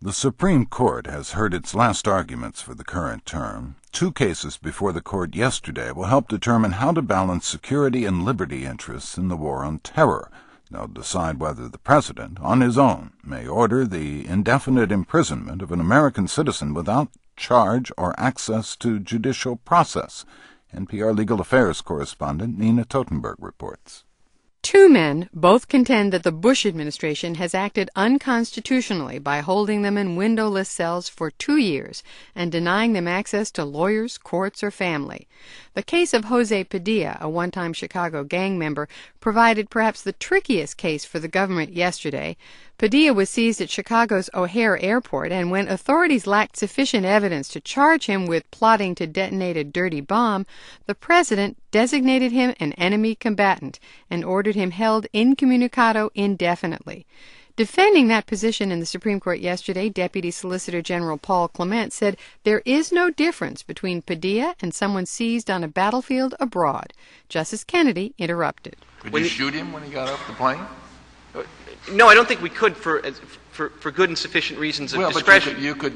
The Supreme Court has heard its last arguments for the current term. 2 cases before the court yesterday will help determine how to balance security and liberty interests in the war on terror. They'll decide whether the president, on his own, may order the indefinite imprisonment of an American citizen without charge or access to judicial process. NPR Legal Affairs correspondent Nina Totenberg reports. 2 men both contend that the Bush administration has acted unconstitutionally by holding them in windowless cells for 2 years and denying them access to lawyers, courts, or family. The case of Jose Padilla, a one-time Chicago gang member, provided perhaps the trickiest case for the government yesterday. Padilla was seized at Chicago's O'Hare Airport, and when authorities lacked sufficient evidence to charge him with plotting to detonate a dirty bomb, the president designated him an enemy combatant and ordered him held incommunicado indefinitely. Defending that position in the Supreme Court yesterday, Deputy Solicitor General Paul Clement said there is no difference between Padilla and someone seized on a battlefield abroad. Justice Kennedy interrupted. Could you shoot him when he got off the plane? No, I don't think we could for good and sufficient reasons of discretion. But you could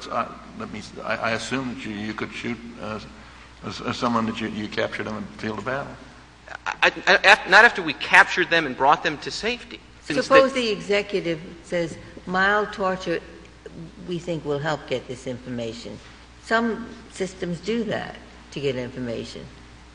I assume that you could shoot someone that you captured on the field of battle. Not after we captured them and brought them to safety. Suppose the executive says mild torture we think will help get this information. Some systems do that to get information.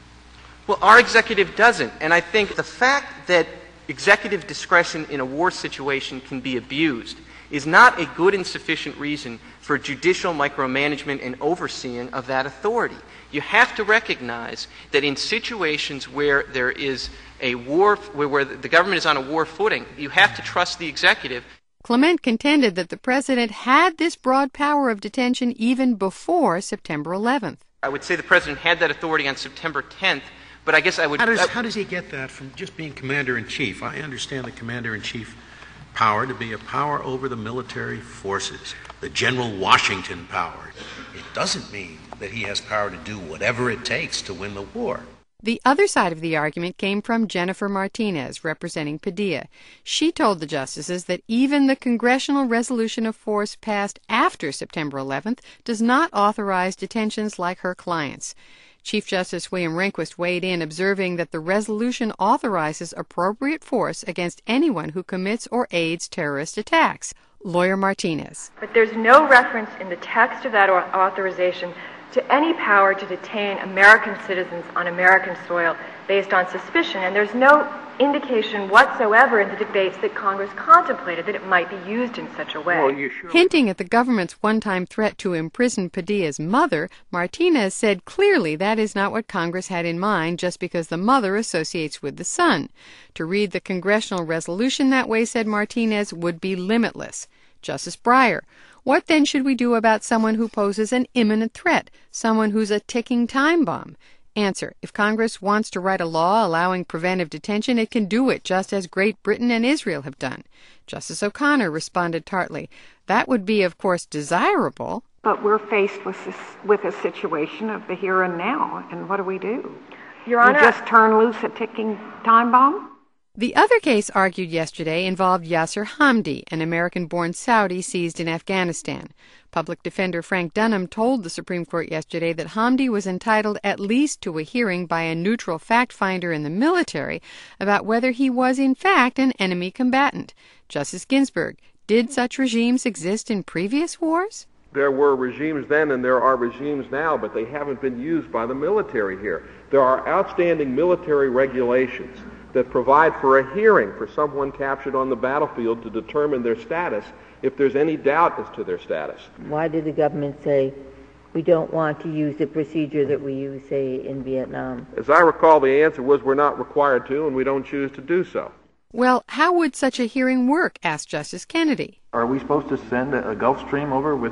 Well, our executive doesn't. And I think the fact that executive discretion in a war situation can be abused is not a good and sufficient reason for judicial micromanagement and overseeing of that authority. You have to recognize that in situations where there is a war, where the government is on a war footing, you have to trust the executive. Clement contended that the president had this broad power of detention even before September 11th. I would say the president had that authority on September 10th, but I guess I would... How does he get that from just being commander-in-chief? I understand the commander-in-chief power to be a power over the military forces, the General Washington power. It doesn't mean that he has power to do whatever it takes to win the war. The other side of the argument came from Jennifer Martinez, representing Padilla. She told the justices that even the congressional resolution of force passed after September 11th does not authorize detentions like her client's. Chief Justice William Rehnquist weighed in, observing that the resolution authorizes appropriate force against anyone who commits or aids terrorist attacks. Lawyer Martinez. But there's no reference in the text of that authorization to any power to detain American citizens on American soil based on suspicion, and there's no indication whatsoever in the debates that Congress contemplated that it might be used in such a way. Well, Hinting at the government's one-time threat to imprison Padilla's mother, Martinez said clearly that is not what Congress had in mind just because the mother associates with the son. To read the congressional resolution that way, said Martinez, would be limitless. Justice Breyer. What then should we do about someone who poses an imminent threat, someone who's a ticking time bomb? Answer. If Congress wants to write a law allowing preventive detention, it can do it, just as Great Britain and Israel have done. Justice O'Connor responded tartly. That would be, of course, desirable. But we're faced with a situation of the here and now, and what do? Your Honor, you just turn loose a ticking time bomb? The other case argued yesterday involved Yasser Hamdi, an American-born Saudi seized in Afghanistan. Public Defender Frank Dunham told the Supreme Court yesterday that Hamdi was entitled at least to a hearing by a neutral fact-finder in the military about whether he was in fact an enemy combatant. Justice Ginsburg, did such regimes exist in previous wars? There were regimes then and there are regimes now, but they haven't been used by the military here. There are outstanding military regulations that provide for a hearing for someone captured on the battlefield to determine their status if there's any doubt as to their status. Why did the government say we don't want to use the procedure that we use, say, in Vietnam? As I recall, the answer was we're not required to and we don't choose to do so. Well, how would such a hearing work, asked Justice Kennedy. Are we supposed to send a Gulfstream over with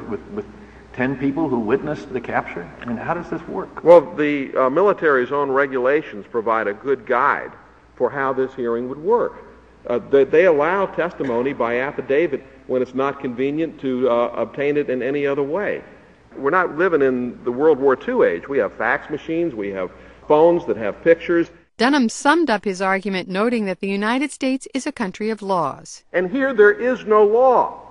10 people who witnessed the capture? I mean, how does this work? Well, the military's own regulations provide a good guide for how this hearing would work. They allow testimony by affidavit when it's not convenient to obtain it in any other way. We're not living in the World War II age. We have fax machines, we have phones that have pictures. Dunham summed up his argument, noting that the United States is a country of laws. And here there is no law.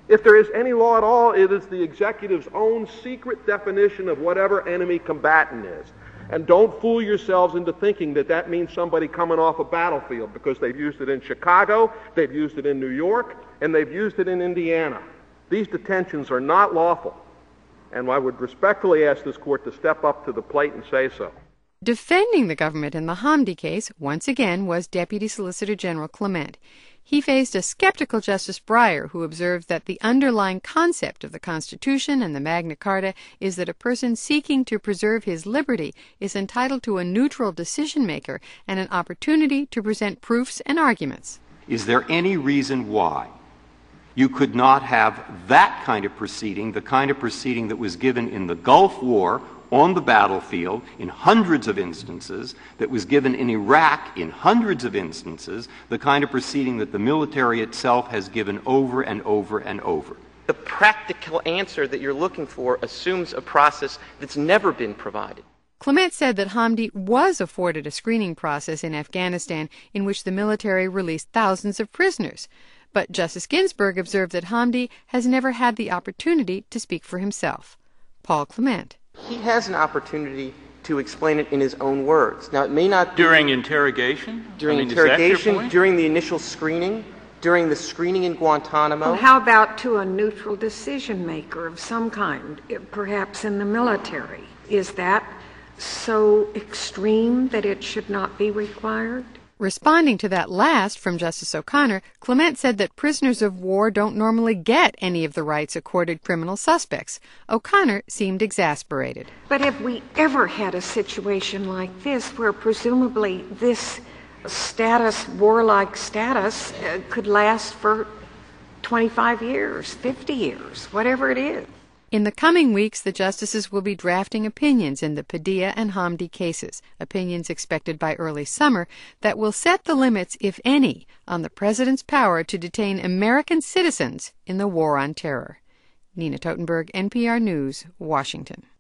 If there is any law at all, it is the executive's own secret definition of whatever enemy combatant is. And don't fool yourselves into thinking that that means somebody coming off a battlefield, because they've used it in Chicago, they've used it in New York, and they've used it in Indiana. These detentions are not lawful. And I would respectfully ask this court to step up to the plate and say so. Defending the government in the Hamdi case, once again, was Deputy Solicitor General Clement. He faced a skeptical Justice Breyer, who observed that the underlying concept of the Constitution and the Magna Carta is that a person seeking to preserve his liberty is entitled to a neutral decision-maker and an opportunity to present proofs and arguments. Is there any reason why you could not have that kind of proceeding, the kind of proceeding that was given in the Gulf War on the battlefield in hundreds of instances, that was given in Iraq in hundreds of instances, the kind of proceeding that the military itself has given over and over and over? The practical answer that you're looking for assumes a process that's never been provided. Clement said that Hamdi was afforded a screening process in Afghanistan in which the military released thousands of prisoners. But Justice Ginsburg observed that Hamdi has never had the opportunity to speak for himself. Paul Clement. He has an opportunity to explain it in his own words. Now, it may not be during interrogation? During interrogation, during the initial screening, during the screening in Guantanamo. Well, how about to a neutral decision maker of some kind, perhaps in the military? Is that so extreme that it should not be required? Responding to that last from Justice O'Connor, Clement said that prisoners of war don't normally get any of the rights accorded criminal suspects. O'Connor seemed exasperated. But have we ever had a situation like this where presumably this status, warlike status, could last for 25 years, 50 years, whatever it is? In the coming weeks, the justices will be drafting opinions in the Padilla and Hamdi cases, opinions expected by early summer, that will set the limits, if any, on the president's power to detain American citizens in the war on terror. Nina Totenberg, NPR News, Washington.